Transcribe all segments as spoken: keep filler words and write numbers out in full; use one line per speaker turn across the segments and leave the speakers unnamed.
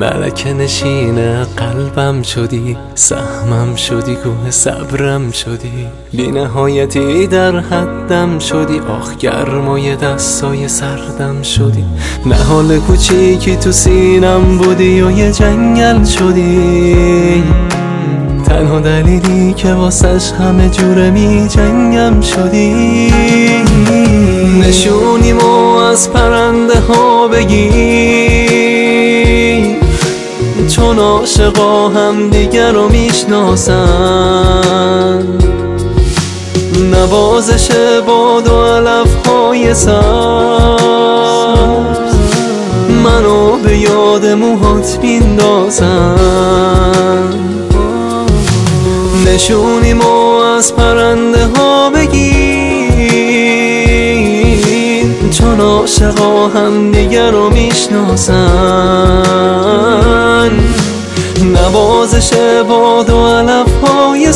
ملکه نشین قلبم شدی، سهمم شدی، کوه صبرم شدی، بی نهایتی در حدم شدی، آخ گرمای دستای سردم شدی. نهال کوچیکی تو سینم بودی و یه جنگل شدی، تنها دلیلی که واسش همه جوره می جنگم شدی. نشونیمو از پرنده ها بگیر، چون عاشقا هم دیگر رو میشناسن. نوازش باد و علف های سبز منو به یاد موهات میندازن. نشونیمو از پرنده ها بگیر، چون عاشقا هم دیگر رو میشناسن. نوازش باد و علف های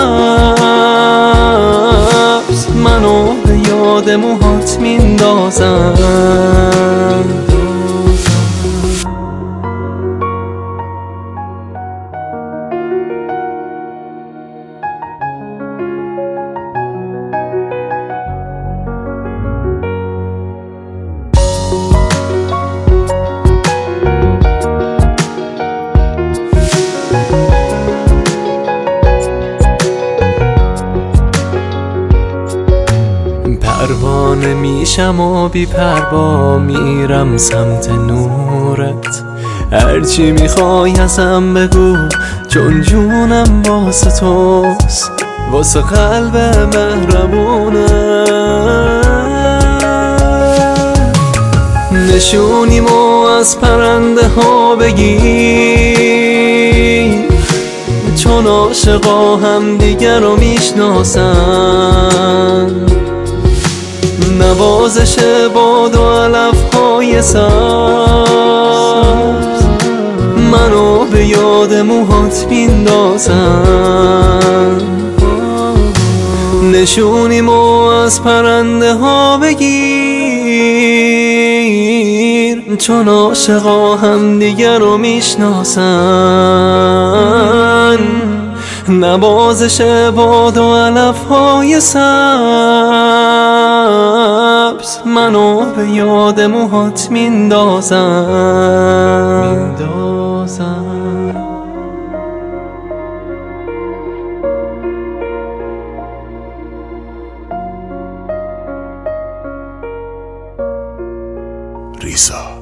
سبز منو به یاد موهات میندازن. پروانه میشم و بی پروا میرم سمت نورت. هرچی میخوای ازم بگو، چون جونم واسه توست، واسه قلب مهربونه. نشونیمو از پرنده ها بگیر، چون عاشقا هم دیگر رو میشناسن. نوازش باد و علف های سبز منو به یاد موهات میندازن. نشونیمو از پرنده ها بگیر، چون عاشقا هم دیگر رو میشناسن. نوازش باد و علف های سبز منو به یاد موهات میندازن.
ریزا